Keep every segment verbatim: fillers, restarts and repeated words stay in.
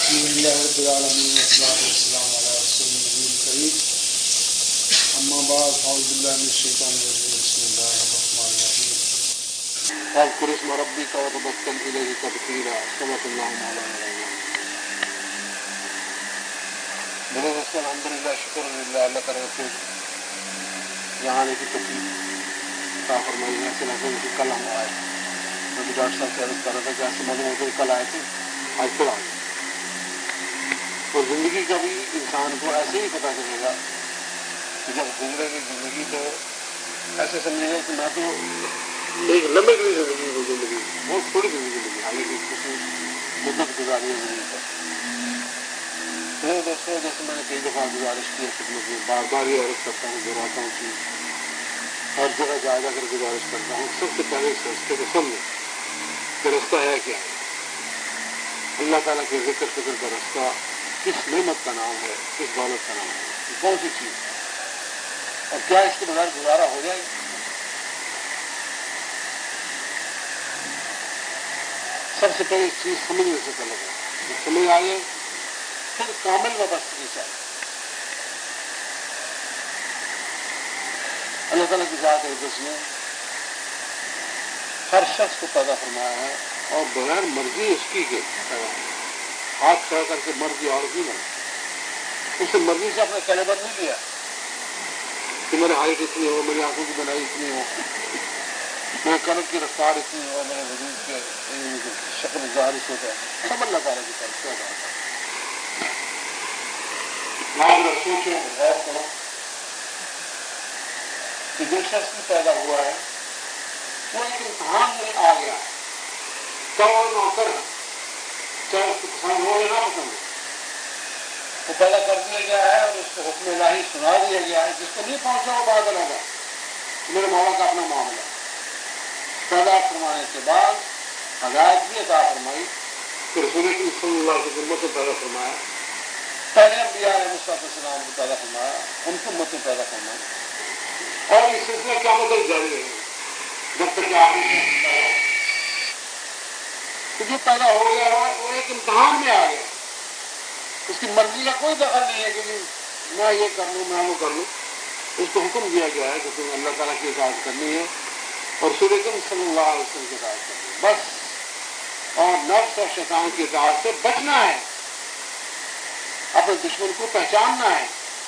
لله رب العالمين والصلاة والسلام على رسول النبي الكريم أما بعد أعوذ بالله من الشيطان الرجيم بسم الله الرحمن الرحيم واذكر اسم ربك وتبتل إليه تبتيلا صدق الله مولانا میرے دوستوں الحمدللہ شکر للہ اللہ تعالیٰ سے یہاں آنے کی توفیق عطا فرمائی ہے. ایسے لگتا ہے کہ کل ہم آئے, میں بھی ڈاکٹر صاحب سے عرض کر رہا تھا کہ ایسے معلوم ہوتا ہے کل آئے تھے آج پھر آ گئے. تو زندگی کا بھی انسان کو ایسے ہی پتہ چلے گا کہ جب گزرے گی زندگی تو ایسے سمجھے گا کہ میں تو ایک لمبے کی زندگی کو زندگی بہت تھوڑی سی زندگی حالانکہ کسی مدت گزاری ہے زندگی پر. میرے دوستوں جیسے میں نے کئی دفعہ گزارش کی ہے خدمت میں, بار بار یہ عرض کرتا ہوں دہراتا ہوں کہ ہر جگہ جا جا کر گزارش کرتا ہوں سب سے پہلے اس راستے کو سمجھیں کہ رستہ ہے کیا ہے. اللہ تعالیٰ کے ذکر فکر کا رستہ کس نعمت کا نام ہے, کس دولت کا نام ہے, کون سی چیز ہے اور کیا اس کے بغیر گزارا ہو جائے گا. سب سے پہلے اس چیز سمجھنے سے پہلے جب سمجھ آئے پھر کامل وابستگی چاہیے. اللہ تعالیٰ کی ذات اقدس نے ہر شخص کو پیدا فرمایا ہے اور بغیر مرضی اس کی کے پیدا ہاتھ کھڑا کر کے مرضی اور بھی بنا, اس نے مرضی سے اپنا کیلیبر نہیں لیا کہ میرے ہائٹ اتنی ہو, میری آنکھوں کی بنائی اتنی ہو, میرے قلب کی رفتار اتنی ہو, میرے وجود کے شکل ظاہر ہو جائے. سب اللہ تعالیٰ کی طرف سے پیدا ہوتا ہے. ذرا سوچو, غور کرو کہ جو شخص بھی پیدا ہوا ہے وہ ایک امتحان میں آ گیا, کون نوکر ہے, چاہے اس کو پسند ہو یا نہ پسند ہو, وہ پیدا کر دیا گیا ہے اور اس کو حکم الہی سنا دیا گیا ہے. جس کو نہیں پہنچا وہ بات الگ ہے, میرے مولا کا اپنا معاملہ. پیدا فرمانے کے بعد ہدایت بھی عطا فرمائی کہ رسول اللہ صلی اللہ علیہ وسلم کو پیدا فرمایا, پہلے انبیاء علیہ السلام کو پیدا فرمایا, ان کو امت میں پیدا فرمایا, اور اس سلسلہ قیامت تک جاری رہے گا جب تک کہ آپ جو پیدا ہو گیا ہے وہ ایک امتحان میں آ گیا. اس کی مرضی کا کوئی دخل نہیں ہے کہ میں یہ کر لوں میں وہ کر لوں. اس کو حکم دیا گیا ہے کہ تمہیں اللہ تعالیٰ کی اطاعت کرنی ہے اور رسول اکرم صلی اللہ علیہ وسلم کی اطاعت کرنی ہے بس, اور نفس اور شیطان کی اطاعت سے بچنا ہے, اپنے دشمن کو پہچاننا ہے.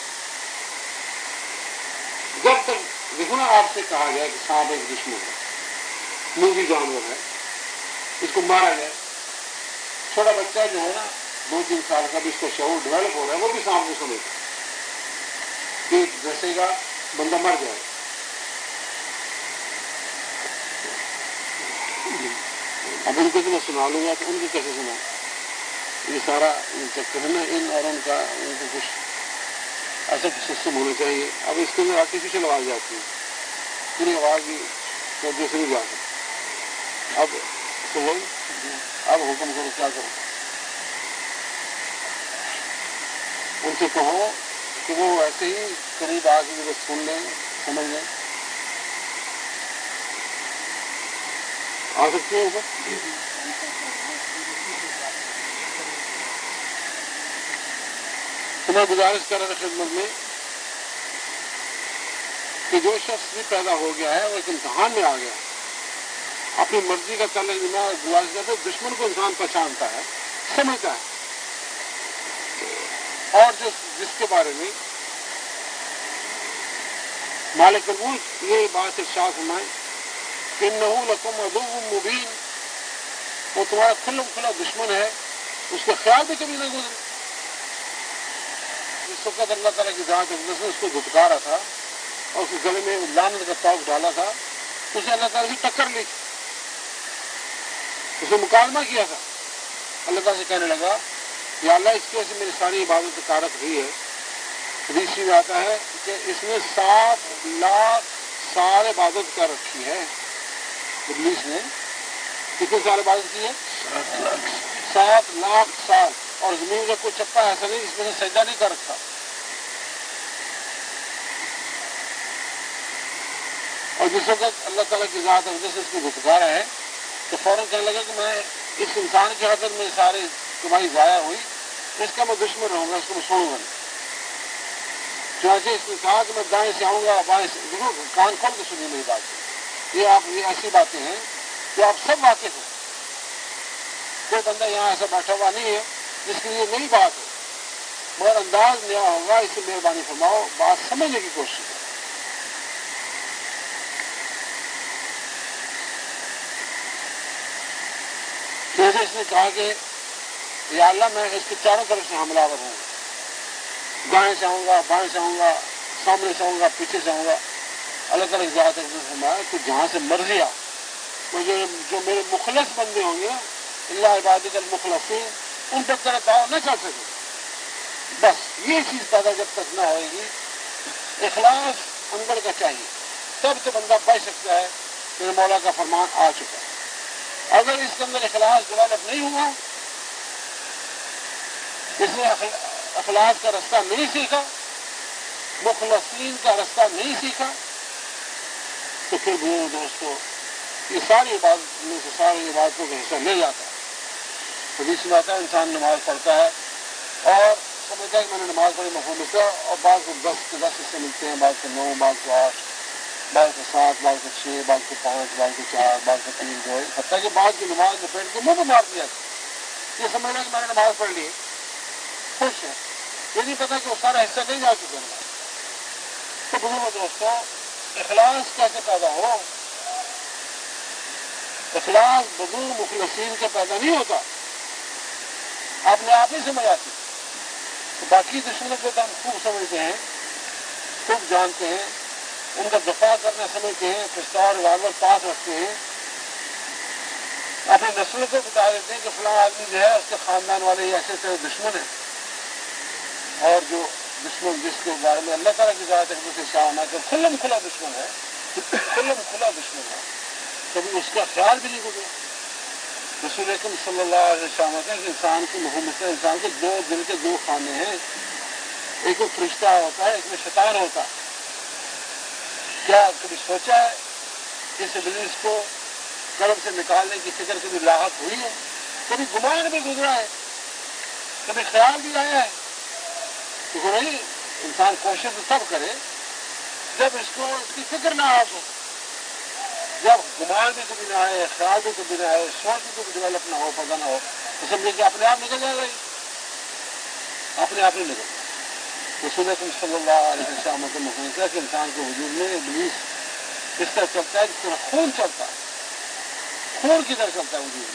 جب تک دیکھو نا آپ سے کہا گیا کہ سانپ ایک دشمن ہے, مونگی جانور ہے, اس کو مارا جائے. چھوٹا بچہ جو ہے نا دو تین سال کا بھی اس کا شعور ڈیولپ ہو رہا ہے, وہ بھی سانپ کو سمجھتا ہے کہ جیسے گا بندہ مر جائے. اب ان کو تو میں سنا لوں گا تو ان کو کیسے سنا, یہ سارا چکر ہے نا ان اور ان کا, ان کو کچھ ایسا سسٹم ہونا چاہیے. اب اس کے اندر آرٹیفیشیل آواز جاتی ہے, پوری آواز بھی دوسری نہیں جا سکتی. اب تو وہی اب حکم کرو کیا کرو, ان سے کہو کہ وہ ایسے ہی قریب آ کے وہ سن لیں, سمجھ لیں. آ سکتی ہیں اوپر. تو میں گزارش کر رہا خدمت میں کہ جو شخص بھی پیدا ہو گیا ہے وہ ایک امتحان میں آ گیا, اپنی مرضی کا چلنے میں گزارش کرتا ہے. دشمن کو انسان پہچانتا ہے, سمجھتا ہے, اور جو جس کے بارے میں مالک الملک یہ بات ارشاد فرمائے کہ انہ لکم عدو مبین, وہ تمہارا کھلم کھلا دشمن ہے, اس کا خیال بھی کبھی نہ گزرے. جس وقت اللہ تعالیٰ کی ذات اقدس نے اس کو دھتکارا تھا اور اس کے گلے میں لعنت کا طوق ڈالا تھا, اس نے اللہ تعالیٰ سے ٹکر لی, اس نے مکالمہ کیا تھا. اللہ تعالیٰ سے کہنے لگا یا اللہ اس کی وجہ سے میری ساری عبادت کارت ہوئی ہے. حدیث میں آتا ہے کہ اس نے سات لاکھ سال عبادت کر رکھی ہے. ابلیس نے کتنے سال عبادت کی ہے؟ سات لاکھ سال. اور زمین کا کوئی چپا ایسا نہیں جس میں نے سجدہ نہیں کر رکھا. اور جس وقت اللہ تعالیٰ کی ذات اقدس سے اس کو دھتکارا ہے تو فوراً کہنے لگا کہ میں اس انسان کی حضرت میں ساری کمائی ضائع ہوئی, اس کا میں دشمن رہوں گا، اس کو میں چھوڑوں گا نہیں۔ چنانچہ اس نے کہا کہ میں دائیں سے آؤں گا بائیں سے، دیکھو کان کھول کے سنیے میری بات، یہ آپ یہ ایسی باتیں ہیں کہ آپ سب واقف ہیں، کوئی بندہ یہاں ایسا بیٹھا ہوا نہیں ہے جس کے لیے نئی بات ہے، مگر انداز نیا ہوگا، اس سے مہربانی فرماؤ بات سمجھنے کی کوشش کریں۔ جیسے اس نے کہا کہ یا اللہ میں اس کے چاروں طرف سے حملہ آور ہوں، دائیں سے آؤں گا، بائیں سے آؤں گا، سامنے سے آؤں گا، پیچھے سے آؤں گا۔ اللہ تعالیٰ کی ذات فرمایا تو جہاں سے مرضی آ، مجھے جو میرے مخلص بندے ہوں گے اللہ عبادت المخلصین، ان پر طرح داؤ نہ چل سکے۔ بس یہ چیز پیدا جب تک نہ ہوئے گی، اخلاص اندر کا چاہیے، تب تو بندہ بچ سکتا ہے کہ مولا کا فرمان آ چکا ہے۔ اگر اس کے اندر اخلاص ڈیولپ نہیں ہوا، اس نے اخلاص کا رستہ نہیں سیکھا، مخلصین کا رستہ نہیں سیکھا، تو پھر بھی دوستو یہ ساری عبادت میں سے ساری عبادتوں کا حصہ لے جاتا ہے۔ حدیث میں آتا ہے انسان نماز پڑھتا ہے اور سمجھتا ہے کہ میں نے نماز پڑھی مفہوم حصہ، اور بعض کو دس کے دس حصے ملتے ہیں، بعض کو نو، بعض کو آٹھ، بعض کو سات، بعض کو چھ، بعض کو پانچ، بعض کو چار، بعض کو تین، دو، حتیٰ کہ بعض کی نماز لپیٹ کے منہ پہ مار دیا یہ سمجھ رہا کہ میں نے نماز پڑھ لی، خوش ہے، یہ نہیں پتا کہ وہ سارا حصہ نہیں جا چکا ہے۔ تو بزرگوں دوستوں، اخلاص کیسے پیدا ہو؟ اخلاص بزرگ مخلصین کے پیدا نہیں ہوتا، اپنے آپ ہی سمجھ آتی۔ تو باقی دشمنوں کو تو ہم خوب سمجھتے ہیں، خوب جانتے ہیں، ان کا دفاع کرنا سمجھتے ہیں، پستول ریوالور پاس رکھتے ہیں، اپنی نسلوں کو بتا دیتے ہیں کہ فلاں آدمی جو ہے اس کے خاندان والے ایسے ایسے دشمن ہیں، اور جو دشمن جس کے بارے میں اللہ تعالیٰ کی ذات سے شاہ کہ کھلم کھلا دشمن ہے، کھلم کھلا دشمن ہے، کبھی اس کا خیال بھی نہیں گزرا۔ رسول اکرم صلی اللہ علیہ وسلم کہ انسان کی محمد انسان کے دو دل کے دو خانے ہیں، ایک میں فرشتہ ہوتا ہے، ایک میں شیطان ہوتا ہے۔ کیا کبھی سوچا ہے اس ابلیس کو قلب سے نکالنے کی فکر کبھی لاحق ہوئی ہے؟ کبھی گمان بھی گزرا ہے، کبھی خیال بھی آیا ہے؟ تو نہیں، انسان کوشش تب کرے جب اس کو اس کی فکر نہ آ ہو، جب گمان بھی کبھی نہ آئے، خیال بھی کبھی نہ آئے، سوچ بھی کبھی ڈیولپ نہ ہو، پتہ نہ ہو، تو سمجھے کہ اپنے آپ نکل جائے گا، اپنے آپ ہی نکل جائے۔ رسول اکرم صلی اللہ علیہ وسلم کے مخالف ہے کہ انسان کے وجود میں ابلیس اس طرح چلتا ہے جس طرح خون چلتا ہے، خون کی طرح چلتا ہے وجود میں۔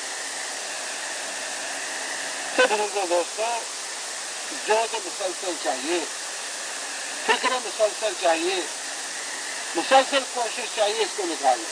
تو بزرگوں دوستوں، جو تو مسلسل چاہیے، فکر مسلسل چاہیے، مسلسل کوشش چاہیے اس کو نکالنے،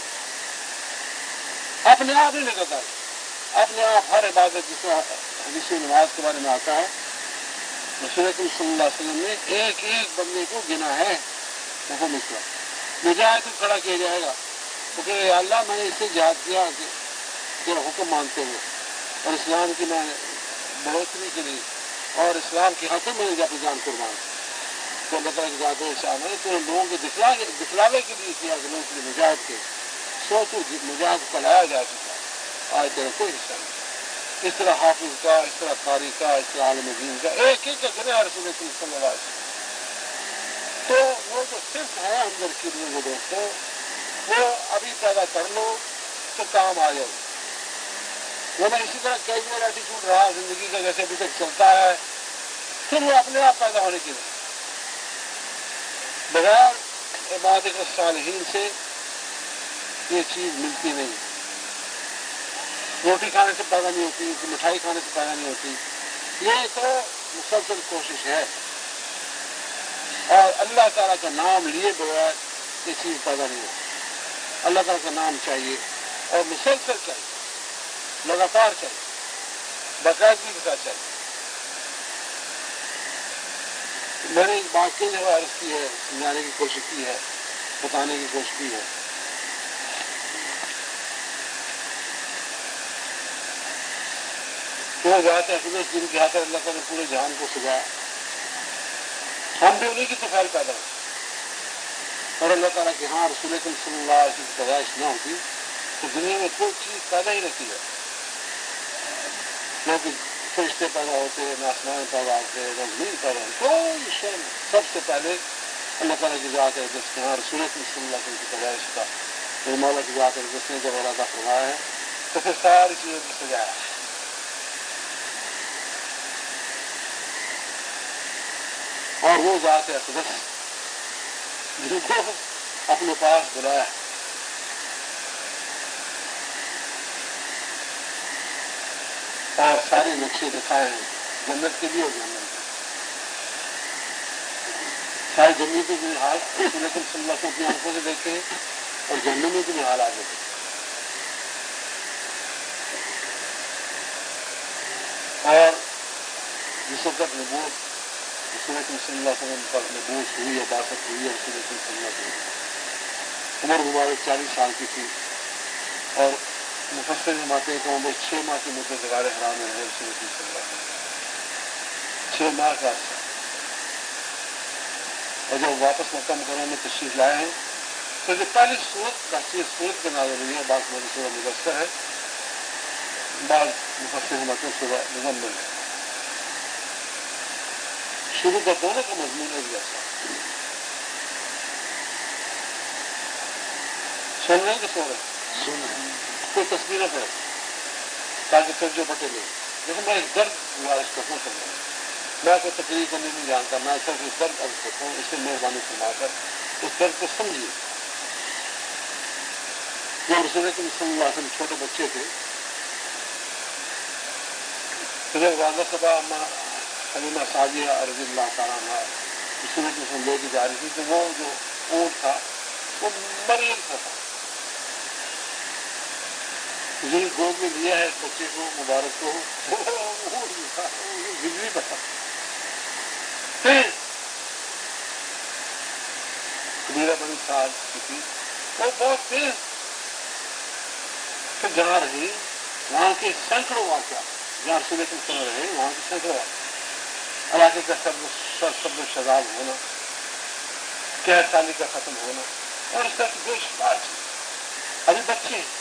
اپنے آپ ہی نکلتا ہے، اپنے آپ ہر عبادت جس طرح حدیث نماز کے بارے میں آتا ہے، رسول اکرم صلی اللہ علیہ وسلم نے ایک ایک بندے کو گنا ہے، وہ مسئلہ مجاہد کو کھڑا کیا جائے گا، کیونکہ اللہ میں نے اس سے جہاد کیا کہ تیرا حکم مانتے ہوئے اور اسلام کی میں بڑھوتری کے لیے اور اسلام کی خاطر میں نے اپنی جان قربان کی، تو اللہ تعالیٰ کی ذات و شان ہے تو لوگوں کے دکھلاوے دکھلاوے کے لیے کیا کہ لوگوں کے لیے مجاہد کے سوچو مجاہد کو لایا جا چکا، آج تیرا کوئی حصہ نہیں۔ اس طرح حافظ کا، اس طرح قاری کا، اس طرح عالم دین کا، ایک ایک کا گنا رسول اکرم صلی اللہ علیہ وسلم۔ تو وہ جو صرف ہے اندر کی لوگوں دوستوں، وہ ابھی پیدا کر لو تو کام آ جائے، ورنہ اسی طرح کیجول ایٹیچیوڈ رہا زندگی کا جیسے ابھی تک چلتا ہے، پھر وہ اپنے آپ پیدا ہونے کی نہیں۔ بغیر عبادت الصالحین سے یہ چیز ملتی نہیں، روٹی کھانے سے پیدا نہیں ہوتی، مٹھائی کھانے سے پیدا نہیں ہوتی، یہ تو مسلسل کوشش ہے، اور اللہ تعالیٰ کا نام لیے بغیر یہ چیز پیدا نہیں ہوتی۔ اللہ تعالیٰ کا نام چاہیے اور مسلسل چاہیے، لگاتار چاہیے، باقاعدگی کے ساتھ چاہیے۔ میں نے ایک بات کئی جگہ عرض کی ہے، سمجھانے کی کوشش کی ہے، بتانے کی کوشش کی ہے۔ وہ بات ہے خدمت جن کی خاطر اللہ تعالیٰ نے پورے جہان کو سجایا، ہم بھی انہیں کی طفیل پیدا ہوئی، اور اللہ تعالیٰ کے ہاں رسول اکرم صلی اللہ علیہ وسلم کی پیدائش نہ ہوتی تو دنیا میں کوئی چیز پیدا ہی رہتی ہے، کیونکہ فرشتے پیدا ہوتے، نہ آسمان پیدا ہوتے، نہ زمین پیدا ہوتے، کوئی شے نہیں. سب سے پہلے اللہ تعالیٰ کی ذات ہے جس نے ہر صورت میں صلی اللہ علیہ وسلم کی پیدائش کا میرے مولا کی ذات ہے جس نے جب ارادہ فرمایا ہے تو پھر ساری چیزوں کو سجایا ہے. اور وہ ذات ہے اقدس جن کو اپنے پاس بلایا ہے. اور سارے نقشے دکھائے ہیں جنت کے لیے اور جنت کے سارے جنتوں کے حال رسول اکرم صلی اللہ علیہ وسلم اپنی آنکھوں سے دیکھتے ہیں اور جہنمیوں کے بھی حال آگے دیکھتے ہیں. اور جس وقت نبوت رسول اکرم صلی اللہ علیہ وسلم پر نبوت ہوئی اور باسط ہوئی ہے رسول اکرم صلی اللہ علیہ وسلم عمر مبارک چالیس سال کی تھی اور مفسر فرماتے ہیں کہ وہ چھ ماہ کی مدت غار حرام میں رہے رسول اکرم صلی اللہ علیہ وسلم. چھ ماہ کا عرصہ. اور جب واپس مکہ مکرمہ میں تشریف لائے ہیں تو جو پہلی صورت تحصیل صورت کے نازل ہوئی ہے بعض میں سورہ مدثر ہے بعض مفسر فرماتے ہیں سورہ مزمل ہے. شروع کا دونوں کا مضمون ایک جیسا. سن رہے ہیں کہ سو رہے کوئی تصویر نہ پڑے تاکہ پھر جو بٹے لے. دیکھو میں ایک درد گزارش کرنا چاہتا ہوں. میں کوئی تقریر کرنے نہیں جانتا. میں صرف اس درد عرض کرتا ہوں. اس سے مہربانی فرما کر اس درد کو سمجھیے. جب رسول اکرم صلی اللہ علیہ وسلم چھوٹے بچے تھے تو جب والدہ صبا اما حلیمہ سعدیہ رضی اللہ تعالیٰ عنہ رسول اکرم صلی اللہ علیہ وسلم لے کے جا رہی تھی تو وہ جو اونٹ تھا وہ مریض تھا. جن گود میں لیا ہے اس بچے کو مبارک کو بجلی تھا. پھر قبیلہ بنی سعد کی تھی وہ بہت تیز. پھر جہاں رہی وہاں کے سینکڑوں واقعات جہاں رسول اکرم صلی اللہ علیہ وسلم رہے وہاں کے سینکڑوں واقعات. علاقے کا سب سب شذاب ہونا، قید سالی کا ختم ہونا اور اس طرح کی بے شمار چیز. ابھی بچے ہیں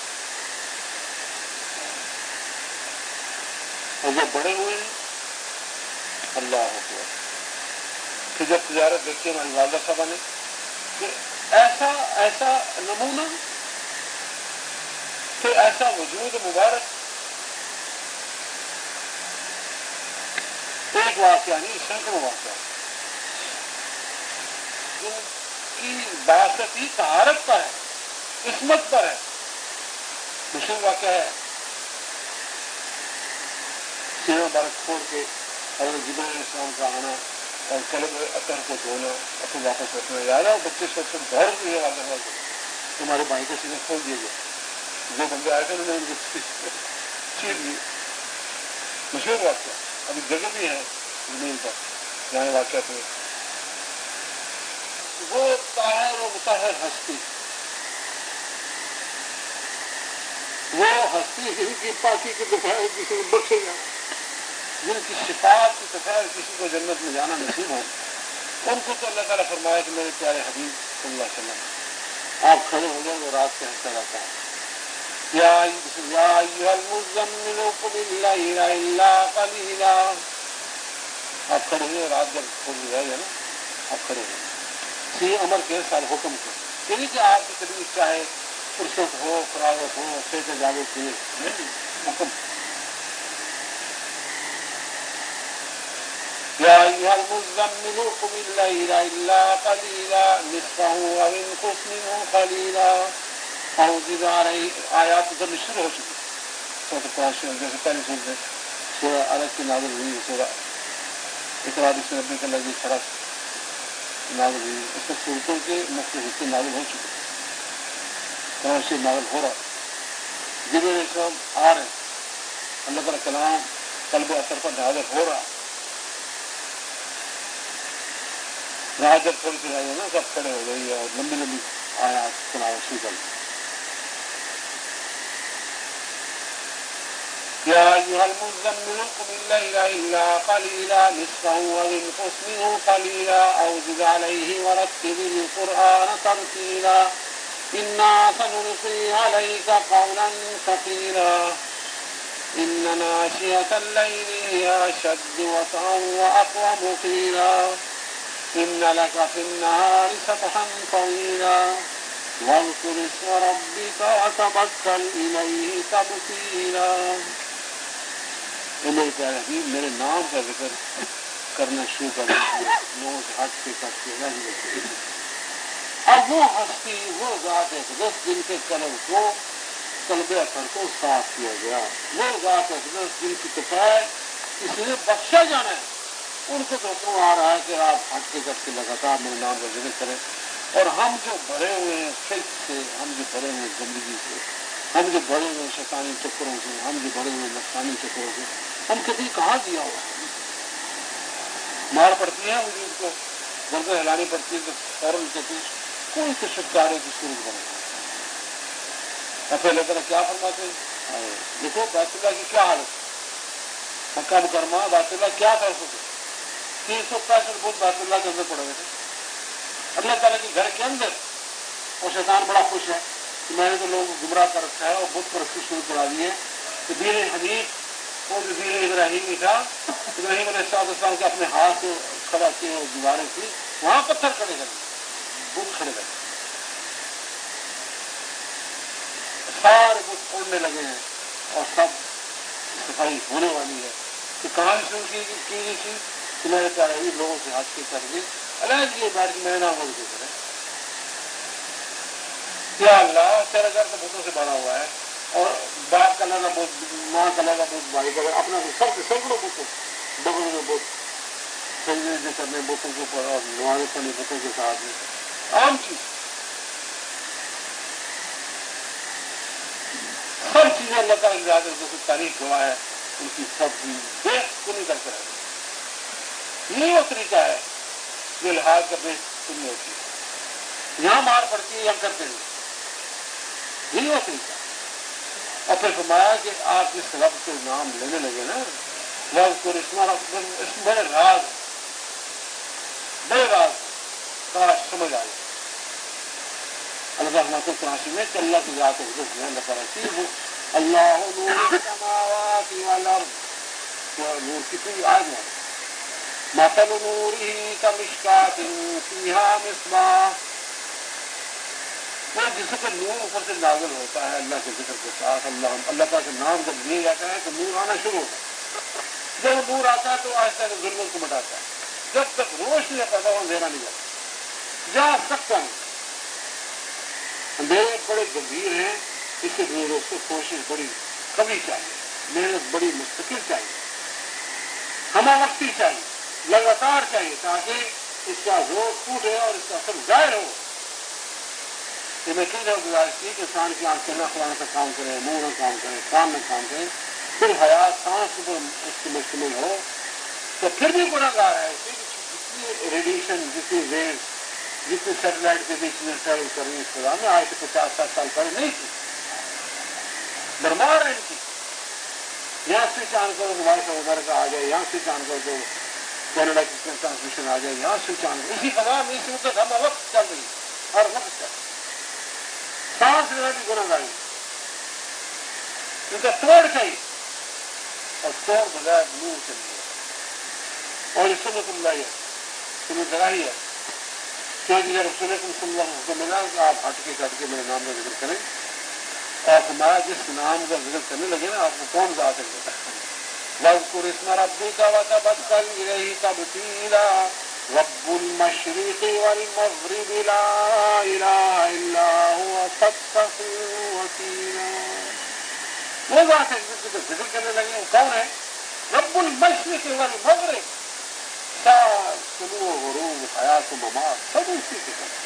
اور جب بڑے ہوئے ہیں اللہ اکبر. پھر جب تجارت دیکھی ہماری والدہ صاحبہ نے کہ ایسا ایسا نمونہ پھر ایسا وجود مبارک. ایک واقعہ نہیں سینکڑوں واقعہ جن کی باسط ہی طہارت پر ہے، عصمت پر ہے. مشہور واقعہ ہے سینہ مبارک چھوڑ کے حضرت جبرائیل علیہ السلام کا آنا اور قلب اطہر کو دھونا اور پھر واپس رکھنا. یاد ہے بچے سب سے بہر ہوئی ہے والدہ تمہارے بھائی کا سینے کھول دیے گئے. جو بندے آئے تھے انہوں نے ان کو چیر لیے. مشہور واقعہ ابھی جگہ بھی ہے زمین پر جہاں واقعہ تھے. وہ طاہر و مطہر ہستی، وہ ہستی جن کی پاکی کے دفاع کسی کو بخشے گا، جن کی شفاعت کی دفاع کسی کو جنت میں جانا نصیب ہو، ان کو تو اللہ تعالیٰ فرمایا کہ میرے پیارے حبیب صلی اللہ علیہ وسلم آپ کھڑے ہو جائیں وہ رات کے حصہ رہتا ہے. یا ایھا المزمل قم اللیل الا قلیلا. آپ کھڑے ہوئے رات جب تھوڑی رہ گئے نا آپ کھڑے ہوئے سی امر کے سال حکم کے یعنی کہ آپ کی تکلیف چاہے فرصت ہو فراغت ہو سیٹ جاوے کے حکم. یا ایھا المزمل قم اللیل الا قلیلا نصفہ او انقص منہ قلیلا. اور آیات ادھر شروع ہو چکی سورۃ قرآن جیسے پہلی سورت میں سورہ الگ کی نازل ہوئی سورہ اقرا بسم ربک الذی خلق نازل ہوئی. اس میں صورتوں کے مختلف حصے نازل ہو چکے قرآن سے نازل ہو رہا. جبرائیل علیہ السلام آ رہے ہیں اللہ تعالیٰ کلام قلب اثر پر نازل ہو رہا. رات جب تھوڑی سی رہی ہے نا سب کھڑے ہو گئی اور لمبی لمبی آیات تلاوت شروع کر. یا ایھا المزمل قم اللیل الا قلیلا نصفہ او انقص منہ قلیلا او زد علیہ ورتل القرآن ترتیلا انا سنلقی علیک قولا ثقیلا. إن ناشئة الليل هي أشد وطئا وأقوم قيلا إن لك في النهار سبحا طويلا واذكر اسم ربك وتبتل إليه تبتيلا. میرے پیارے حبیب میرے نام کا ذکر کرنا شروع کر لوگوں سے ہٹ کے کٹ کے نہیں. اب وہ ہستی وہ ذات اقدس جن کے قلب کو قلب اثر کو صاف کیا گیا، وہ ذات اقدس جن کی کفایت کسی نے بخشا جانا ہے، ان کو تو حکم آ رہا ہے کہ آپ ہٹ کے کٹ کے لگاتار میرے نام کا ذکر کریں. اور ہم جو بھرے ہوئے ہیں فکر سے، ہم جو بھرے ہوئے زندگی سے، ہم جو بڑے ہوئے شیطانی چکروں سے، ہم جو بڑے ہوئے نفسانی چکروں سے، ہم کبھی کہاں دیا ہوا مار پڑتی ہے وجود کو، گردن ہلانی پڑتی ہے تو فوراً کہتی کوئی تو چھٹکارے کی صورت بنے. اور پہلے طرح کیا فرماتے ہیں؟ دیکھو بیت اللہ کی کیا حالت، مکہ مکرمہ بیت اللہ کیا کر سکے، تین سو پینسٹھ بت بیت اللہ کے اندر پڑے ہوئے تھے اللہ تعالیٰ کے گھر کے اندر. اور شیطان بڑا خوش ہے کہ میں نے تو لوگوں کو گمراہ کر رکھا ہے اور بت پرستی شروع کرا دی ہے. تو دین حنیف وہ جو دین ابراہیمی تھا، ابراہیم علیہ السلام کے اپنے ہاتھ سے کھڑا کیے اور دیواریں تھی وہاں پتھر کھڑے کر دیے، بت کھڑے کر دیے، سارے بت توڑنے لگے ہیں اور سب صفائی ہونے والی ہے. تو کہاں شروع کی گئی تھی کہ میرے پیارے بھی لوگوں سے ہاتھ کے کر کے الگ یہ بات کہ میں نہ ہو کریں. یا اللہ تیرا گھر تو بتوں سے بھرا ہوا ہے اور باپ کا لگا بہت، ماں کا لگا بہت، بھائی کا اپنا سب سینکڑوں بتوں بغل میں بت سجدے کرنے بتوں کے اوپر اور نمازیں پڑھنے بتوں کے ساتھ میں عام چیز. سب چیزیں اللہ تعالیٰ کی ذات ہے، تاریخ ہوا ہے ان کی سب چیز دیکھ کو نہیں کرتے رہے. یہ وہ طریقہ ہے جو لحاظ کا بیس سنی ہوتی ہے، یہاں مار پڑتی ہے یہاں کرتے نہیں. یہی وہ طریقہ. اور پھر فرمایا کہ آپ جس رب کے نام لینے لگے نا رب کو اس بڑے راز بڑے راز کاش سمجھ آئے. اللہ رحمت تراشی میں کہ اللہ کی ذات اقدس میں اللہ تعالیٰ کی وہ اللہ نور السماوات والارض، نور کتنی آج ہے، مثل نورہ کمشکاۃ فیہا مصباح. وہ جس پر نور اوپر سے نازل ہوتا ہے اللہ کے ذکر کے ساتھ، اللہ اللہ تعالیٰ کے نام جب لیے جاتا ہے تو نور آنا شروع ہوتا ہے. جب نور آتا ہے تو آہستہ آہستہ ظلمت کو مٹاتا ہے. جب تک روشنی پیدا ہو اندھیرا نہیں جاتا، جا سکتا نہیں. اندھیرے بڑے گمبھیر ہیں، اس سے دور اس کو کوشش بڑی کبھی چاہیے، محنت بڑی مستقل چاہیے، ہمہ وقتی چاہیے، لگاتار چاہیے تاکہ اس کا زور ٹوٹے اور اس کا اثر ظاہر ہو. یہ میں کہہ رہا گزارش کی کہ انسان کی آنکھیں نہ خلانا کا کام کرے، منہ نہ کام کرے، کام نہ کام کرے، پھر حیات سانس پر اس کی مشتمل ہو تو پھر بھی گناہ گار ہے. جتنی ریڈیشن، جتنی ویو، جتنی سیٹلائٹ کے بیچ میں ٹریول کر رہی ہے اس خدا میں آج سے پچاس ساٹھ سال پہلے نہیں تھی. درمار ہے ان کی. یہاں سے چاند کرو موبائل کا امریکہ آ جائے، یہاں سے چاند کر دو کینیڈا کی ٹرانسمیشن آ جائے، یہاں سے چاند اسی خدا میں اسی وقت ہم وقت چل رہی ہے، ہر وقت چل رہی ہے. سانس لینا بھی گناہ گاری ان کا توڑ چاہیے اور توڑ بغیر نور چلیے. اور یہ سنت اللہ ہے، سنت لگائی ہے کیونکہ جب رسول صلی اللہ علیہ وسلم ملا کہ آپ ہٹ کے کٹ کے میرے نام کا ذکر کریں اور ہمارا جس نام کا ذکر کرنے لگے نا آپ کو کون ذات ہے واذکر اسم ربک وتبتل الیہ تبتیلا رب المشرق والمغرب لا الہ الا هو فاتخذہ وکیلا. وہ ذات ہے جس کا ذکر کرنے لگے وہ کون ہے؟ رب المشرق والمغرب، سال طلوع و غروب حیات و ممات سب اسی کے ساتھ.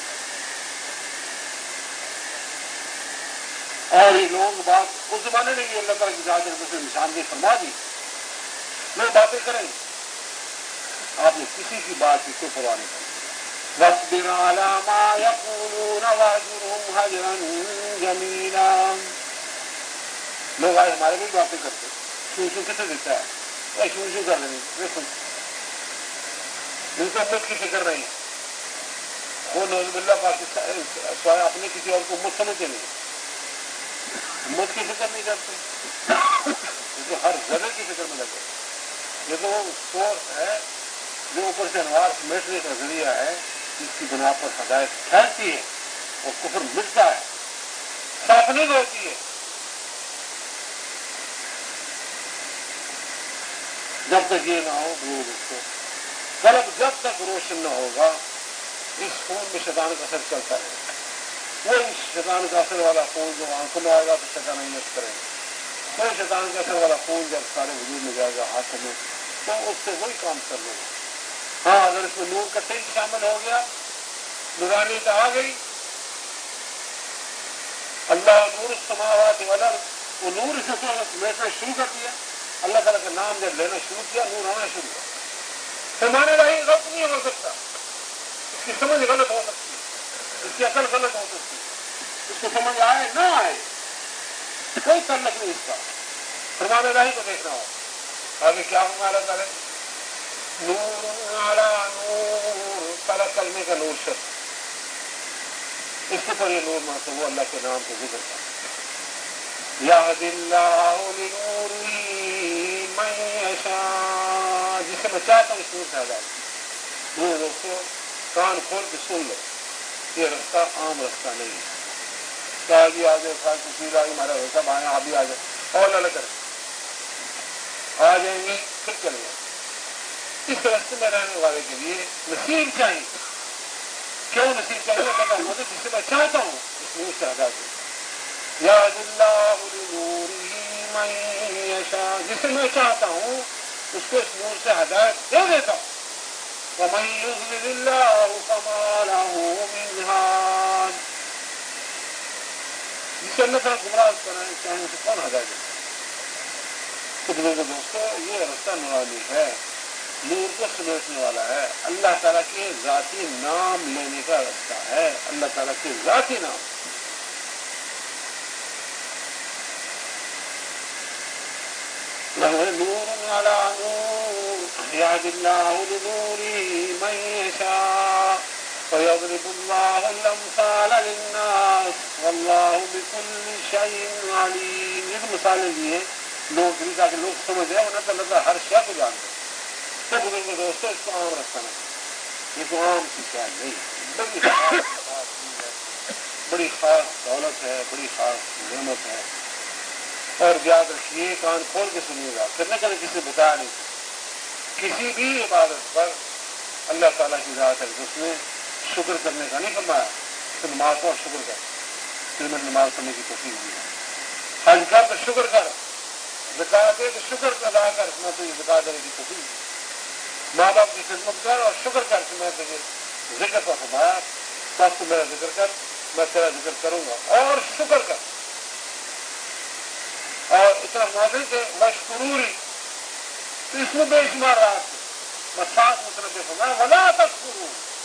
اور یہ لوگ بات اس زمانے میں یہ اللہ تعالیٰ کی ذات سے نشاندہی فرما دی. میں باتیں کریں آپ نے کسی کی بات کی کوئی پرواہ نہیں کریں. وَاصْبِرْ عَلَىٰ مَا يَقُولُونَ وَاهْجُرْهُمْ هَجْرًا جَمِيلًا. لوگ آج ہمارے بھی باتیں کرتے شو شو کسے دیتا ہے اے شو شو کر رہے ہیں دیکھو ان کو مت کی فکر نہیں وہ نوز باللہ پاکستان سوائے اپنے کسی اور کو مت سمجھتے نہیں، مت کی فکر نہیں کرتے. یہ تو ہر ذرے کی فکر میں لگے. یہ تو وہ سورس ہے جو اوپر سے انوار سمیٹنے کا ذریعہ ہے جس کی بنا پر ہدایت ٹھہرتی ہے اور کفر مٹتا ہے، صافنگ ہوتی ہے. جب تک یہ نہ ہو وہ دوستو قلب جب تک روشن نہ ہوگا اس خون میں شیطان کا اثر چلتا رہے گا. کوئی شیطان کا اثر والا خون جو آنکھوں میں آئے گا تو شیطان نہیں کرے گا. کوئی شیطان کا اثر والا خون جب سارے وجود میں جائے گا ہاتھوں میں تو اس سے وہی کام کر لے گا. ہاں اگر اس میں نور کا ٹینٹ شامل ہو گیا، نورانیت آ گئی، اللہ نور السماوات والارض، وہ نور سے بیٹھنا شروع کر دیا، اللہ تعالیٰ کا نام جب لینا شروع کیا نور آنا شروع ہوا. فرمانے والی غلط نہیں ہو سکتا، اس کی سمجھ غلط ہو سکتی ہے، اس کی عقل غلط ہو سکتی ہے، اس کو سمجھ آئے نہ آئے کوئی تعلق نہیں اس کا. فرمانے والی کو دیکھنا ہو آگے کیا ہوگا. اللہ تعالیٰ نور علی نور، تعالیٰ کلمے کا نور شخص اس کے پر یہ نور مانتے وہ اللہ کے نام کو ذکر کرتا. یہدی اللہ لنورہ من یشاء، جسے میں چاہتا ہوں اس نور سے ہدایت. وہ دوستو کان کھول کے سن لو، یہ رستہ عام رستہ نہیں ہے. کیا بھی آ جائے خاص تفصیل آئی ہمارا سب آئے آپ بھی آ جائے اور اللہ کریں آ جائیں گے پھر چلیں گے. اس راستے میں رہنے والے کے لیے نصیب چاہیے. کیوں نصیب چاہیے؟ اللہ کا مدد جسے میں چاہتا ہوں اس نور سے ہدایت دوں. یہدی اللہ لنورہ من یشاء، جسے میں چاہتا ہوں اس کو اس نور سے ہدایت دے دیتا ہوں. ومن یضلل اللہ فما لہ من ہاد، جسے اللہ تعالیٰ گمراہ کرنا چاہیں اسے کون ہدایت دے. تو دوستو یہ رستہ نورانی ہے، نور کو سمیٹنے والا ہے، اللہ تعالیٰ کے ذاتی نام لینے کا رستہ ہے. اللہ تعالیٰ کے ذاتی نام نور علی نور، یہدی اللہ لنورہ من یشاء ویضرب اللہ الامثال للناس واللہ بکل شیء علیم. یہ مثالیں دی ہیں لوگوں کے لیے تاکہ لوگ سمجھ جائیں، ورنہ تو اللہ تعالیٰ ہر شے کو جانتے ہیں. تو بزرگ دوستو اس کو عام رستہ نہیں، یہ تو عام سی شاید نہیں، بڑی خاص چیز ہے، بڑی خاص دولت ہے، بڑی خاص نعمت ہے. اور یاد رکھیے کان کھول کے سنیے گا، پھر نہ کریں کسی بتایا نہیں. کسی بھی عبادت پر اللہ تعالیٰ کی ذات ہے اس نے شکر کرنے کا نہیں فرمایا کہ نماز پر شکر کر، پھر میں نماز پڑھنے کی توفیق دی ہے. حج کر تو شکر کر، زکات دے تو شکر ادا کر، میں تجھے زکات دینے کی توفیق دی. ماں باپ کی خدمت کر اور شکر کر کہ میں تجھے ذکر کا فرمایا، بس تو میرا ذکر کر، میں تیرا ذکر کروں گا اور شکر کر. اور اتنا واضح کہ مشکوری تو اس میں بے شمار رات میں سات مطلب فرمایا ولا تکفروا،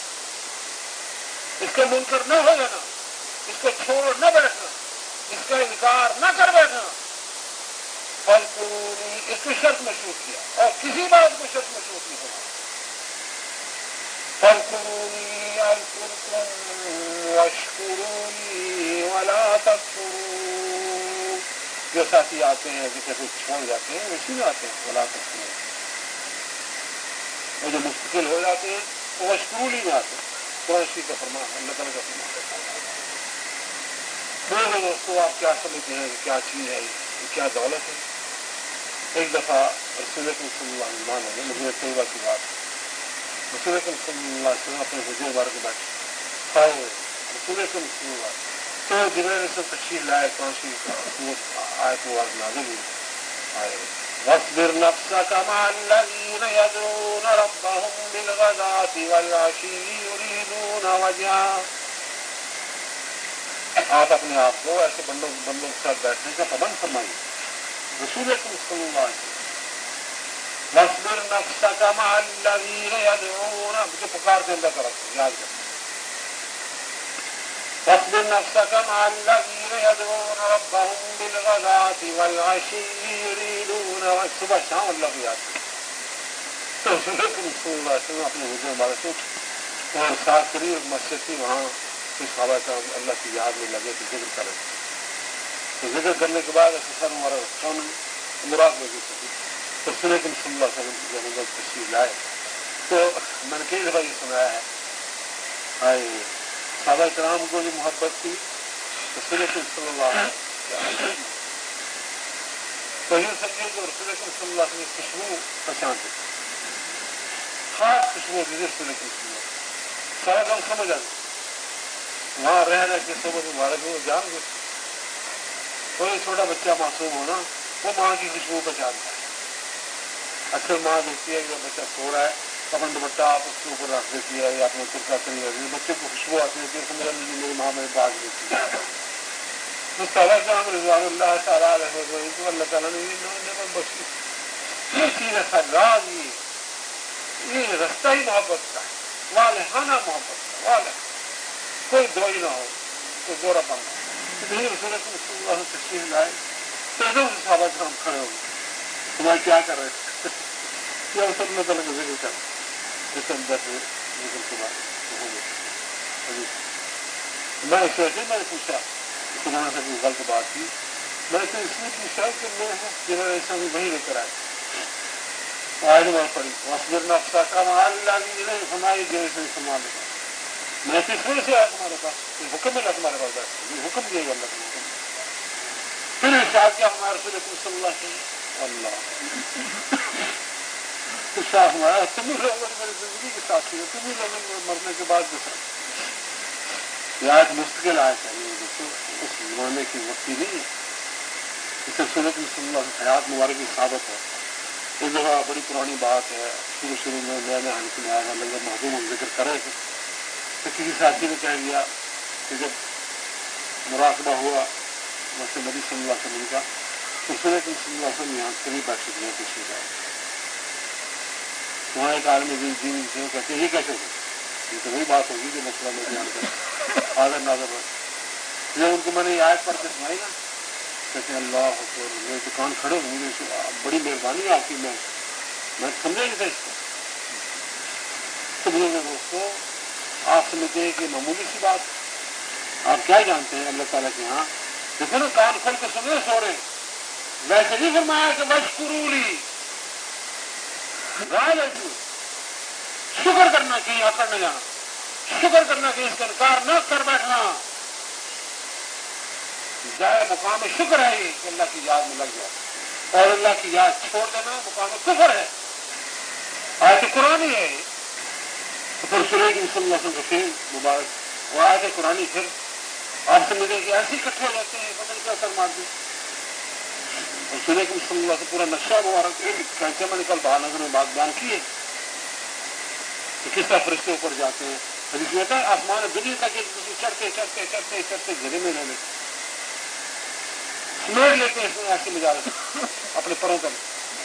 اس کا منکر نہ ہو جانا، اس کو چھوڑ نہ بیٹھنا، اس کا انکار نہ کر بیٹھنا. فاذکرونی، اس کو شرط مشروط کیا اور کسی بات کو شرط مشروط نہیں کرنا. فاذکرونی اذکرکم واشکرونی ولا تکفرون. جو ساتھی آتے ہیں جسے کچھ چھوڑ جاتے ہیں اسی میں آتے ہیں ولا تکفرون، اور جو مستقل ہو جاتے ہیں وہ واشکرونی میں آتے ہیں. قرآن شریف کا فرمان، اللہ تعالیٰ کا فرمان. میرے دوستو آپ کیا سمجھتے ہیں کہ کیا چیز ہے یہ، کیا دولت ہے؟ ایک دفعہ رسول اکرم صلی اللہ علیہ وسلم نے مجھے طیبہ کی بات، رسول اکرم صلی اللہ علیہ وسلم اپنے حجرے بار کے بیٹھے کھائے ہوئے، رسول اکرم صلی اللہ علیہ وسلم تو جبریل سے تشریف لائے، قرآن شریف آیت مبارک نازل ہوئی آئے واصبر نفسك مع الذين يدعون ربهم بالغداة والعشي يريدون وجهه. آپ اپنے آپ کو ایسے بندوں بندوں کے ساتھ بیٹھنے کا پابند فرمائیے. رسول اکرم صلی اللہ علیہ وسلم واصبر نفسك مع الذين يدعون، مجھے پکارتے اللہ کا رب یاد کریں. واصبر نفسك مع الذين يدعون ربهم بالغداة والعشي يريدون، صبح شام اللہ کو یاد کریں. تو رسول اکرم صلی اللہ علیہ وسلم اپنے حجرے مبارک سے اور ساتھ قریب مسجد تھی، وہاں کچھ صحابہ کرام اللہ کی یاد میں لگے تو ذکر کر رہے تھے. تو ذکر کرنے کے بعد ایسے سر ہمارا کون مراقبہ کی تھی. تو رسول اکرم صلی اللہ علیہ وسلم کی جب تشریف لائے تو میں نے کئی دفعہ یہ سنایا ہے آئے صحابہ کرام کو جو محبت تھی رسول اکرم صلی اللہ علیہ وسلم تو یہ سمجھے کہ رسول اکرم صلی اللہ علیہ وسلم خوشبو پہچانتے تھے, خاص خوشبو ہوتی تھی رسول اکرم صلی اللہ علیہ وسلم. سارا کام سمجھ آ گیا وہاں رہ رہ کے صحبت مبارک میں جان گئے. کوئی چھوٹا بچہ معصوم ہونا وہ ماں کی خوشبو پہچانتا ہے. اکثر ماں دیکھتی ہے کہ بچہ سو رہا ہے اپنا دوپٹہ آپ اس کے اوپر رکھ دیتی ہے یا اپنا کرتا کری رکھ دیتی ہے, بچے کو خوشبو آتی ہے کہ میرا میری ماں میرے باغ دیتی ہے. تو صحابہ کرام رضوان اللہ تعالیٰ علیہ وسلم کو اللہ تعالیٰ نے نعمت بخشی. یہ چیز ہے راز, یہ یہ رستہ ہی محبت کا ہے, والہانہ محبت کا, والہ کوئی دوائی نہ ہو, کوئی گورا پن نہ ہو. تو یہ رسول اکرم صلی اللہ علیہ وسلم تشریف لائے تو ایک دم سے صحابہ کرام کھڑے ہو گئے, تمہارے کیا کر رہے تھے یا سب اللہ تعالیٰ کا ذکر کر اس اندر سے ذکر کے بعد ہو گئے. میں اس وجہ سے میں نے پوچھا سنانا سے کوئی غلط بات تھی, میں نے اس لیے پوچھا کہ میں جنریشن میں وہی لے کر آئے آئے میں پڑھی وصبر نفسک مع الذین ہماری جنریشن سنوا لے. میں کس وجہ سے آیا تمہارے پاس, یہ حکم ملا تمہارے پاس بیٹھ یہ حکم دیا گا اللہ کا حکم. پھر ارشاد کیا ہمارے رسول اکرم صلی اللہ علیہ وسلم اللہ ارشاد ہمارا تم ہی لوگ میری زندگی کے ساتھی ہو, تم ہی لوگ مرنے کے بعد بھی ساتھی. یہ آج مستقل آیا چاہیے دوستوں, اس زمانے کی وقتی نہیں ہے. اس سے رسول اکرم صلی اللہ علیہ وسلم حیات مبارک کی ثابت ہے. ایک دفعہ بڑی پرانی بات ہے, شروع شروع میں میں نے حلقے میں آیا لنگر محدوم ہم ذکر کر رہے تھے تو کسی ساتھی نے کہہ دیا کہ جب مراقبہ ہوا مسجد نبی صلی اللہ علیہ وسلم کا تو رسول اکرم صلی اللہ علیہ وسلم یہاں کبھی بیٹھے تھے تشریف آئے. وہاں ایک عالم دین دین سے وہ کہتے ہیں یہ کیسے ہو, یہ تو وہی بات ہوگی جو مسئلہ میں بیان کر حاضر ناظر ہے. جب ان کو میں نے یہ آیت پڑھ کے سنائی نا کہتے ہیں اللہ حکم میرے دکان کھڑے ہوں مجھے بڑی مہربانی ہے آپ کی, میں میں سمجھا نہیں تھا اس کو. تو مجھے دوستوں آپ سمجھتے ہیں کہ معمولی سی بات, آپ کیا جانتے ہیں اللہ تعالیٰ کے ہاں دیکھو نا کان کھول کے سنے سو رہے, ویسے نہیں فرمایا کہ وشکروا لی شکر کرنا کہ یہاں کرنے جانا, شکر کرنا کہ اس کا انکار نہ کر بیٹھنا. جائے مقام شکر ہے یہ کہ اللہ کی یاد میں لگ جائے, اور اللہ کی یاد چھوڑ دینا مقام کفر ہے. آیت قرآن ہے تو پھر رسول اکرم صلی اللہ علیہ وسلم کے مبارک وہ آیت قرآن پھر آپ سمجھیں کہ ایسے اکٹھے ہو جاتے ہیں پتہ نہیں کیا اثر مار دیں. رسول اکرم صلی اللہ علیہ وسلم پورا نقشہ مبارک کہتے میں نے کل بہار نگر میں بات بیان کی ہے کہ کس طرح فرشتے اوپر جاتے ہیں. حدیث میں کہتا ہے آسمان دنیا تک چڑھتے چڑھتے چڑھتے چڑھتے گھرے میں رہ لیتے سمیٹ لیتے ہیں اس میں ایسے مجا لیتے اپنے پروں پر.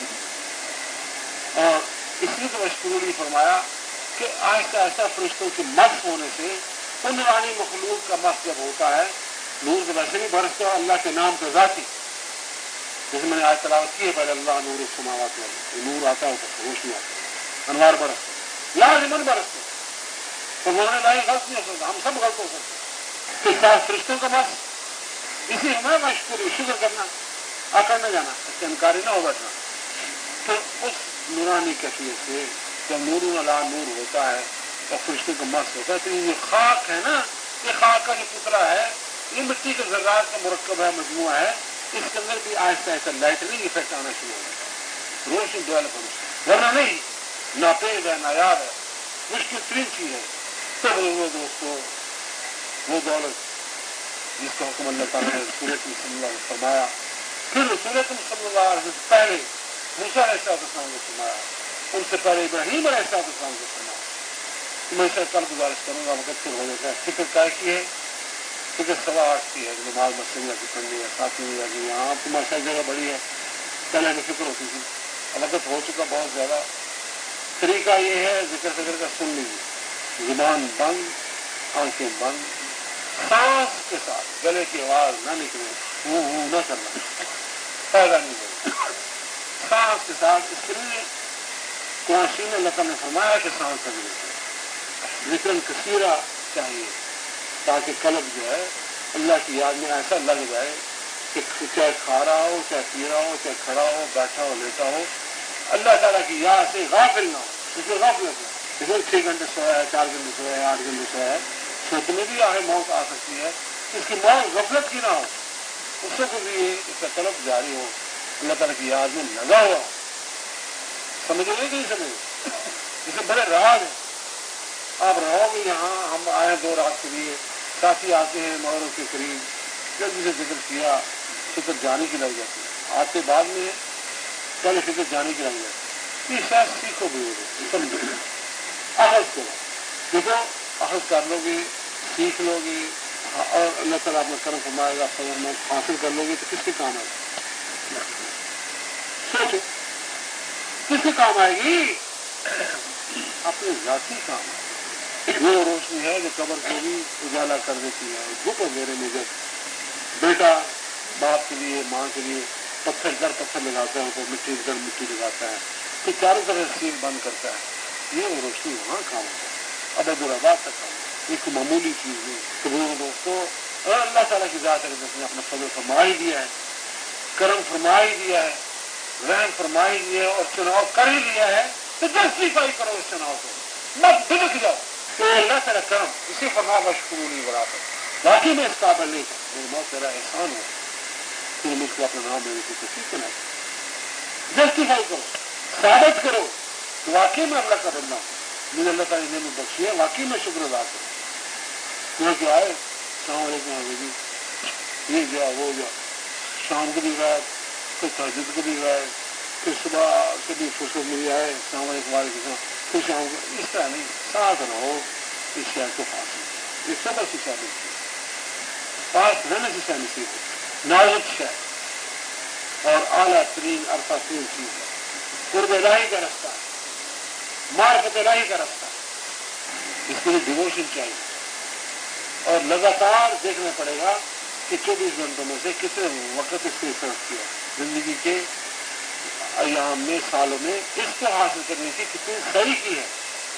اور اس لیے تو مشکوری فرمایا کہ آہستہ آہستہ فرشتوں کے مس ہونے سے ان نورانی مخلوق کا مس جب ہوتا ہے, نور تو ویسے بھی برستا ہے اللہ کے نام کا ذاتی, جیسے میں نے آج تلاوت کی ہے پہلے اللہ نور السماوات والارض, نور آتا ہے اوپر روشنی آتا ہے, انوار برستے لازمن برستے. تو انہوں نے لائی غلط نہیں ہو سکتا, ہم سب غلط ہو سکتے. اس طرح فرشتوں کا مس اسی ہمیں مشکوری شکر کرنا آکر نہ جانا, اس سے انکاری نہ ہو بیٹھنا. تو اس نورانی کیفیت سے جب نور اللہ نور ہوتا ہے اور فرشتوں کا مس ہوتا ہے تو یہ خاک ہے نا, یہ خاک کا جو پتلا ہے یہ مٹی کے ذرات کا مرکب ہے, مجموعہ ہے, اس کے اندر بھی آہستہ آہستہ لائٹنگ افیکٹ آنا شروع ہو جاتا ہے, روشنی ڈیولپ ہونا شروع, ورنہ نہیں ناپید ہے, نایاب ہے, مشکل ترین چیز ہے. تو وہ دوستوں وہ دولت جس کا حکم اللہ تعالیٰ نے رسول اکرم صلی اللہ علیہ وسلم فرمایا, پھر رسول اکرم صلی اللہ علیہ وسلم سے پہلے موسیٰ علیہ السلام کو فرمایا, ان سے پہلے ابراہیم علیہ السلام کو فرمایا. میں اسے کل گزارش کروں گا وقت پھر ہو جاتا ہے. فکر کا کی ہے, فکر سوا آٹھ کی ہے, نماز مسجد یا پڑھنی ہے, ساتھ میں جاتی ہے, یہاں تو ماشاء جگہ بڑی ہے, پہلے ہمیں فکر ہوتی تھی, وقت ہو چکا بہت زیادہ. طریقہ یہ ہے ذکر فکر کا سن لیجیے, زبان بند, آنکھیں بند, سانس کے ساتھ گلے کی آواز نہ نکلے, ہوں ہوں نہ کرنا, پیدا نہیں کرنا, سانس کے ساتھ. اس کے لیے قرآن شریف نے اللہ نے فرمایا کہ سانس کا ذکر ذکر کثیرہ چاہیے تاکہ قلب جو ہے اللہ کی یاد میں ایسا لگ جائے کہ چاہے کھا رہا ہو، چاہے پی رہا ہو، چاہے کھڑا ہو، بیٹھا ہو، لیٹا ہو، اللہ تعالیٰ کی یاد سے غافل نہ ہو. اسے غفلت ہے. اسے چھ گھنٹے سویا ہے، چار گھنٹے سویا ہے، آٹھ گھنٹے سویا ہے، سوچنے بھی آئے موت آ سکتی ہے. اس کی موت غفلت کی نہ ہو، اس سے بھی اس کا طلب جاری ہو، اللہ تعالیٰ کی یاد میں لگا ہوا ہو. سمجھو نہیں کہ سمجھو اسے بڑے راز ہیں. آپ رہو گے یہاں، ہم آئے دو رات کے لیے، ساتھی آتے ہیں مغرب کے قریب، جب جسے ذکر کیا فکر جانے کی لگ جاتی ہے. آتے بعد میں پہلے فکر جانے کی لگ جاتی ہے. یہ شاید سیکھو بھی ہوگا، سمجھو اخذ کرو. دیکھو اخذ کر لو گے، سیکھ لو گے، اور اللہ تعالیٰ اپنا کرم فرمائے گا، فضل میں حاصل کر لو گے تو کس کے کام آئے گی؟ سوچو کس کے کام آئے گی؟ اپنے ذاتی کام آئے گی. وہ روشنی ہے جو قبر کو بھی اجالا کر دیتی ہے. جھک میرے میں جب بیٹا باپ کے لیے، ماں کے لیے پتھر در پتھر لگاتا ہے، تو مٹی در مٹی لگاتا ہے، تو چاروں طرف سیل بند کرتا ہے، یہ وہ روشنی وہاں کام ہوتا ہے. اب عبدالآباد کا کام ایک معمولی چیز ہے. تو وہ دوستوں، اور اللہ تعالیٰ کی ذات ہے جس نے اپنا فضل فرما ہی دیا ہے، کرم فرما ہی دیا ہے، رحم فرما ہی دیا ہے، اور چناؤ کر ہی لیا ہے، تو جسٹیفائی کرو اس چناؤ کو، مت دھڑک جاؤ کہ اللہ تعالیٰ کرم اسی فرما بشکرو نہیں بڑھا سکتا. باقی میں اس قابل نہیں تھا، میری موت تیرا احسان ہو کہ مجھ کو اپنا نام میرے کو تصدیق کرنا. جسٹیفائی کرو، ثابت کرو کہ واقعی میں اللہ کا بندہ ہوں، مجھے اللہ تعالیٰ نے بخشی ہے، واقعی میں شکر ادا کروں. کیونکہ آئے السلام علیکم حضرت، یہ گیا وہ گیا، شام کو بھی گئے، پھر تہجد کو بھی گئے، پھر صبح سے بھی فرصت ملی آئے السلام علیکم وعلیکم السلام، پھر شام کو. اس طرح نہیں، ساتھ رہو اس شہر کو پاس. یہ سب ایسی شہر پاس رہنے سے شہر نصیب نازک شہر اور اعلیٰ ترین عرفہ ترین چیز ہے. قرب الہی کا رستہ ہے، معرفت الہی کا رستہ ہے. اس کے لیے ڈیووشن چاہیے، اور لگاتار دیکھنا پڑے گا کہ چوبیس گھنٹوں میں سے کتنے وقت اس نے صرف کیا زندگی کے ایام میں، سالوں میں، اس کو حاصل کرنے کی کتنی صحیح کی ہے،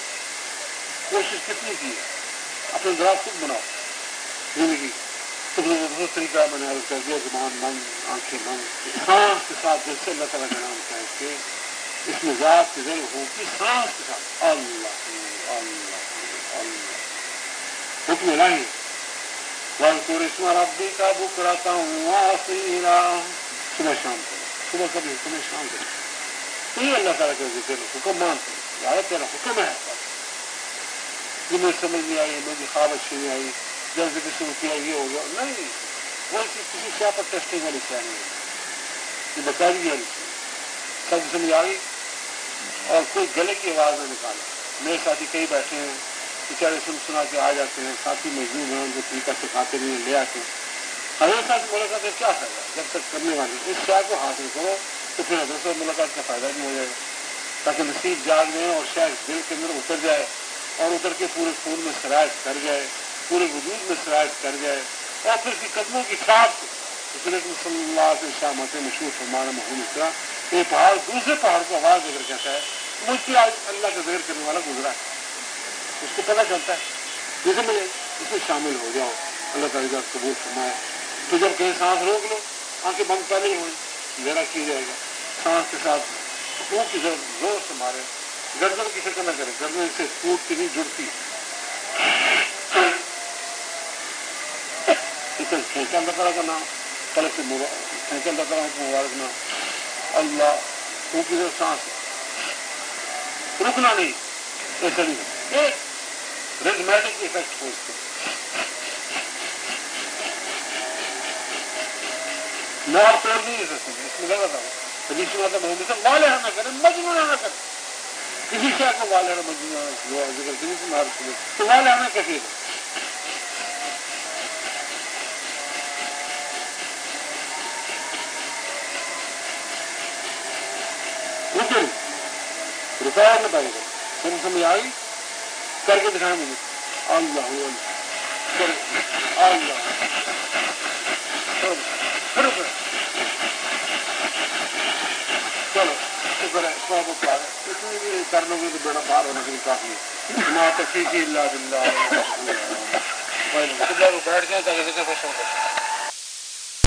کوشش کتنی کی ہے. اپنے ذرا خود بناؤ زندگی. تو طریقہ میں نے عرض کر دیا، زبان بند، آنکھیں بند، سانس کے ساتھ جیسے اللہ تعالیٰ کا نام کہہ کے اس میں ذات کی ضرور ہو کہ سانس کے ساتھ اللہ اللہ اللہ حکم الہی. وَاذْكُرِ اسْمَ رَبِّكَ بُكْرَةً وَأَصِيلًا. صبح شام کرو، صبح کبھی حکم ہے، شام کرو. تو یہ اللہ تعالیٰ کا ذکر، حکم مانتے یار تیرا حکم ہے. یہ مجھے سمجھ نہیں آئی، مجھے خواب اچھی نہیں آئی، جب ذکر شروع کیا یہ ہو گیا. نہیں، وہ کسی شاہ پر ٹیسٹنگ والی شاہ نہیں ہے، یہ بتا دی والی سب سمجھ آ گئی. اور کوئی گلے کی آواز نہ نکالا. میرے ساتھی کئی بیٹھے ہیں، بیچارے سن سنا کے آ جاتے ہیں، ساتھی مجبور ہیں، ان کو طریقہ سکھاتے نہیں لے آتے ہیں. حضرت صاحب سے ملاقات کیا فائدہ جب تک کرنے والے اس شاہ کو حاصل کرو تو پھر حضرت صاحب ملاقات کا فائدہ بھی ہو جائے گا، تاکہ نصیب جاگ جائے اور شاہ دل کے اندر اتر جائے، اور اتر کے پورے خون میں سرایت کر جائے، پورے وجود میں سرایت کر جائے، اور پھر کی قدموں کی چھاپ سے صلی اللہ سے شامت مشہور فرمانا محمود اس طرح یہ پہاڑ دوسرے پہاڑ کو آواز دے کر کہتا ہے مجھ پہ آج اللہ کا ذکر کرنے والا گزرا ہے. اس کو پتہ چلتا ہے جیسے ملے اس میں شامل ہو جاؤ، اللہ تعالیٰ کا قبول فرمائے. تو جب کہیں سانس روک لو، آنکھیں بند پہلے ہی ہوئی، ذرا کی جائے گا. سانس کے ساتھ خون کی زور سے مارے، گردن کی فکر نہ کرے، گردن سے ٹوٹ کے نہیں جڑتی. کھینچا اللہ تعالیٰ کا نام، طلب سے کھینچا اللہ تعالیٰ کا مبارک نام اللہ. خون کی زور سانس رکنا نہیں، ایسا نہیں ایک ریزمیٹک افیکٹ ہو اس کو. میں آپ توڑ نہیں کر سکتے، اس میں لگا تھا حدیث میں آتا محمد صاحب والے نہ کریں، مجنون نہ کریں. کسی شاید کو والے نہ مجنون ذکر کریں تو مار سکے تو والے ہمیں کیسے لیکن روپیہ نہ پائے گا. سمجھ سمجھ آئی کر کے دکھائیں مجھے. اللہ اللہ پھر چلو شکر ہے سو کو پا رہے اتنی بھی کر لو گے تو بیڑا باہر ہونے کے لیے کافی ہے. نہ تفیق اللہ باللہ بیٹھ جائیں تاکہ ذکر خوش ہو.